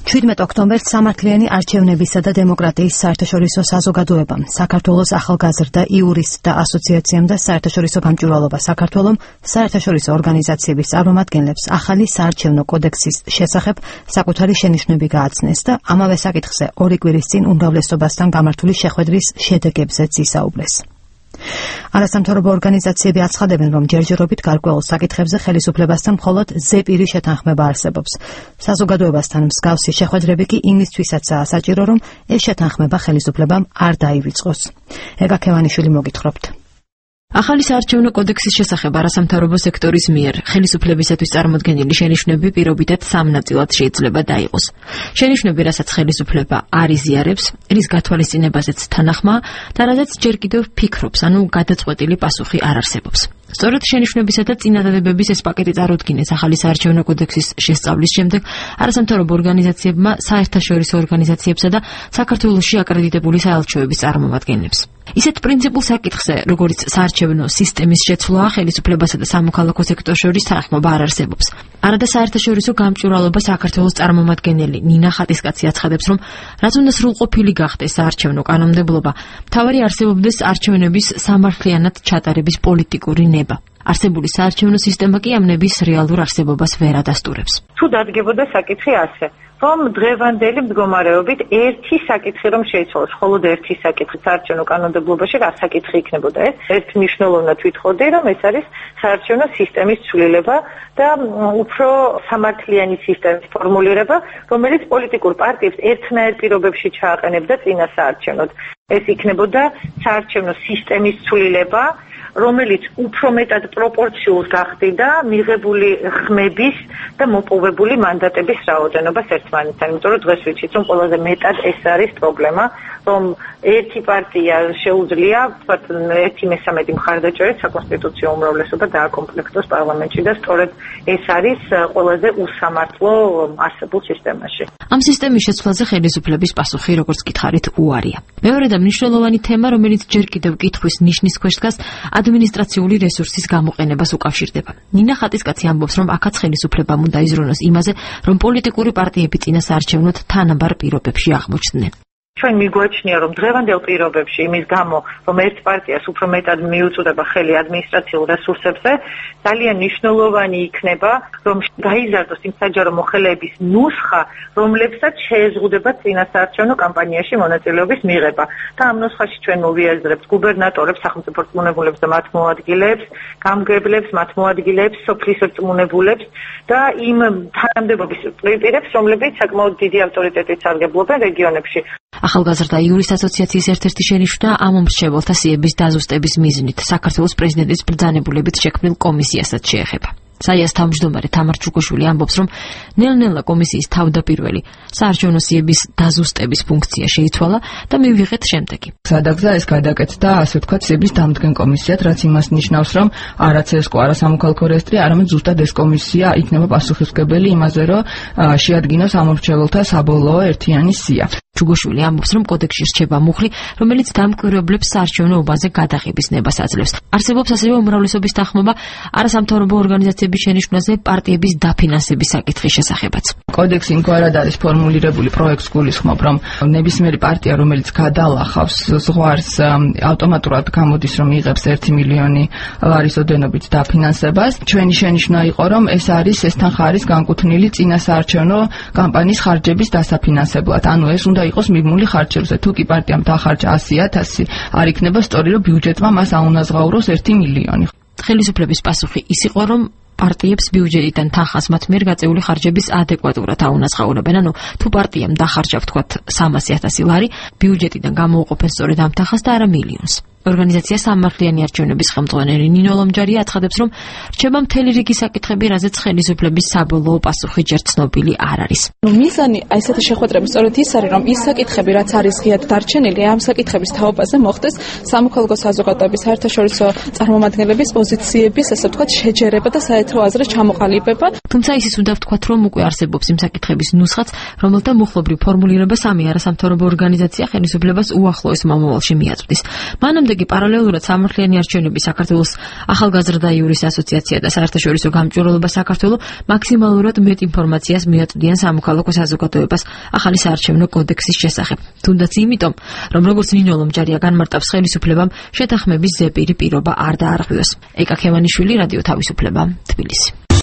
17 ოქტომბერს სამართლიანი არჩევნებისა და დემოკრატიის საერთაშორისო საზოგადოებამ, საქართველოს ახალგაზრდა იურისტთა ასოციაციამ და საერთაშორისო გამჭვირვალობა საქართველომ საერთაშორისო ორგანიზაციების წარმომადგენლებს ახალი საარჩევნო კოდექსის შესახებ საკუთარი შენიშვნები გააცნეს და ამავე საკითხზე 2 კვირის წინ უმრავლესობასთან გამართული შეხვედრის შედეგებზეც ისაუბრეს. არასამთავრობო ორგანიზაციები აცხადებენ, რომ ჯერჯერობით გარკვეულ საკითხებზე ხელისუფლებასთან მხოლოდ ზეპირი შეთანხმება არსებობს. საზოგადოებასთან მსგავსი შეხვედრები კი იმისთვისაცაა საჭირო, რომ ეს შეთანხმება ხელისუფლებამ არ დაივიწყოს. ეგა ქევანიშვილი მოგითხრობთ. ახალი საარჩევნო კოდექსის შესახებ არასამთავრობო სექტორის მიერ ხელისუფლებისათვის წარმოდგენილი შენიშვნები პირობითად 3 ნაწილად შეიძლება დაიყოს. შენიშვნები, რასაც ხელისუფლება არ იზიარებს, რის გათვალისწინებაზეც თანახმაა და რადგან ჯერ კიდევ ფიქრობს, ანუ გადაწყვეტილი პასუხი არ არსებობს. სწორედ შენიშვნებისა და წინადადებების ეს პაკეტი წარუდგინეს ახალი საარჩევნო კოდექსის შესწავლის შემდეგ არასამთავრობო ორგანიზაციებმა, საერთაშორისო ორგანიზაციებსა და საქართველოში აკრედიტებული საელჩოების წარმომადგენლებს. ისეთ პრინციპულ საკითხზე, როგორც საარჩევნო სისტემის შეცვლაა, ხელისუფლებასა და სამოქალაქო სექტორს შორის თანახმობა არ არსებობს. არადა საერთაშორისო გამჭვირვალობა საქართველოს წარმომადგენელი ნინა ხატისკაცი აცხადებს, რომ რაც უნდა სრულყოფილი გახდეს საარჩევნო კანონმდებლობა, მთავარი არსებობდეს არჩევნების სამართლიანად ჩატარების პოლიტიკური ნება. არსებული საარჩევნო სისტემა კი ამ ნების რეალურ არსებობას ვერ ადასტურებს. თუ დადგებოდა საკითხი ასე, რომ დღევანდელი მდგომარეობით ერთი საკითხი რომ შეიცვალოს, მხოლოდ ერთი საკითხი საარჩევნო კანონმდებლობაში რა საკითხი იქნებოდა ეს? ერთ მნიშვნელოვნად ვიტყოდი, რომ ეს არის საარჩევნო სისტემის ცვლილება და უფრო სამართლიანი სისტემის ფორმულირება, რომელიც პოლიტიკურ პარტიებს ერთნაირ პირობებში ჩააყენებდა წინა საარჩევნოდ. ეს იქნებოდა საარჩევნო სისტემის ცვლილება, რომელიც უფრო მეტად პროპორციულ გახდიდა მიღებული ხმების და მოპოვებული მანდატების რაოდენობას ერთმანეთთან. იმიტომ რომ დღეს ვიცით, რომ ყველაზე მეტად ეს არის პრობლემა, რომ ერთი პარტია შეუძლია, თქვათ, 1/3 მხარდაჭერით საკონსტიტუციო უმრავლესობა დააკომპლექტოს პარლამენტში და სწორედ ეს არის ყველაზე უსამართლო არსებულ სისტემაში. ამ სისტემის შეცვლაზე ხელისუფლების პასუხი, როგორც გითხარით, უარია. მეორე და მნიშვნელოვანი თემა, რომელიც ჯერ კიდევ კითხვის ნიშნის ქვეშ დგას, ადმინისტრაციული რესურსის გამოყენებას უკავშირდება. ნინა ხატისკაცი ამბობს, რომ აქაც ხელისუფლებამ უნდა იზრუნოს იმაზე, რომ პოლიტიკური პარტიები წინა საარჩევნოდ თანაბარ პირობებში აღმოჩნდნენ. ჩვენ მიგვაჩნია, რომ დღევანდელ პირობებში იმის გამო, რომ ერთ პარტიას უფრო მეტად მიუწვდება ხელი ადმინისტრაციულ რესურსებზე, ძალიან მნიშვნელოვანი იქნება, რომ გაიზარდოს იმ საჯარო მოხელეების ნუსხა, რომლებსაც შეეზღუდება წინა საარჩევნო კამპანიაში მონაწილეობის მიღება. და ამ ნუსხაში ჩვენ მოვიაზრებთ გუბერნატორებს, სახელმწიფო რწმუნებულებს და მათ მოადგილეებს, გამგებლებს, მათ მოადგილეებს, სოფლის რწმუნებულებს და იმ თანამდებობის პირებს, რომლებიც საკმაოდ დიდი ავტორიტეტით სარგებლობენ რეგიონებში. ახალგაზრდა იურისტთა ასოციაციის ერთ-ერთი შენიშვნა ამ მომრჩეველთა სიების დაზუსტების მიზნით საქართველოს პრეზიდენტის ბრძანებულებით შექმნილ კომისიასაც შეეხება. საიას თავმჯდომარე თამარ ჩუგოშვილი ამბობს, რომ ნელ-ნელა კომისიის თავდაპირველი საარჩევნო სიების დაზუსტების ფუნქცია შეიცვალა და მივიღეთ შემდეგი. სადაგზა ეს გადაკეთდა, ასე ვთქვათ, სიების დამდგენ კომისიად, რაც იმას ნიშნავს, რომ არა CSKO, არა სამოქალაქო რეესტრი, არამედ ზუსტად ეს კომისია იქნება პასუხისმგებელი იმაზე, რომ შეადგინოს ამ მომრჩეველთა საბოლოო ერთიანი სია. ჩუგოშვილი ამბობს, რომ კოდექსში რჩება მუხლი, რომელიც დამკვირვებლებს საარჩევნო უბანზე გადაღების ნებას აძლევს. არსებობს ასევე უმრავლესობის თანხმობა არასამთავრობო ორგანიზაციების შენიშვნაზე პარტიების დაფინანსების საკითხის შესახებაც. კოდექსი იმგვარად არის ფორმულირებული, პროექტს გულისხმობ, რომ ნებისმიერი პარტია, რომელიც გადალახავს ზღვარს, ავტომატურად გამოდის, რომ იღებს 1 მილიონი ლარის ოდენობით დაფინანსებას. ჩვენი შენიშვნა იყო, რომ ეს თანხა არის განკუთვნილი წინა საარჩევნო კამპანიის ხარჯების დასაფინანსებლად. ანუ ეს უნდა იყოს მიბმული ხარჯებზე. თუ კი პარტიამ დახარჯა 100.000, არ იქნება სწორი, რომ ბიუჯეტმა მას აუნაზღაუროს 1 მილიონი. ხელისუფლების პასუხი ის იყო, რომ პარტიებს ბიუჯეტიდან თანხას მათ მიერ გაწეული ხარჯების ადეკვატურად აუნაზღაურებენ. ანუ თუ პარტიამ დახარჯა, ვთქვათ, 300.000 ლარი, ბიუჯეტიდან გამოუყოფენ სწორედ ამ თანხას და არა მილიონს. ორგანიზაცია სამართლიანი არჩევნების ხელმძღვანელი ნინო ლომჯარი აცხადებს, რომ რჩება მთელი რიგი საკითხები, რაზეც ხელისუფლების საბოლოო პასუხი ჯერ ცნობილი არ არის. მიზანი ესეთი შეხვედრების სწორედ ის არის, რომ ის საკითხები, რაც არის ღიად დარჩენილი, ამ საკითხების თაობაზე მოხდეს სამოქალაქო საზოგადოების საერთაშორისო წარმომადგენლების პოზიციების, ასე ვთქვათ, შეჯერება და საერთო აზრის ჩამოყალიბება. თუმცა ისიც უნდა ვთქვათ, რომ უკვე არსებობს იმ საკითხების ნუსხაც, რომელთა მუხლობრივ ფორმულირებას სამი არასამთავრობო ორგანიზაცია ხელისუფლებას უახლოეს მომავალში მიაწვდის. მანამდე იგი პარალელურად სამართლიანი არჩევნები საქართველოს ახალგაზრდა იურის ასოციაცია და საერთაშორისო გამჭვირვალობა საქართველოს მაქსიმალურად მეტ ინფორმაციას მიაწვდიან სამოქალაქო საზოგადოებას ახალი საარჩევნო კოდექსის შესახებ. თუნდაც იმიტომ, რომ როგორც ნინო ლომჯარია განმარტავს, ხელისუფლებამ შეთანხმების ზეპირი პირობა არ დაარღვიოს. ეკა ქემანიშვილი, რადიო თავისუფლება, თბილისი.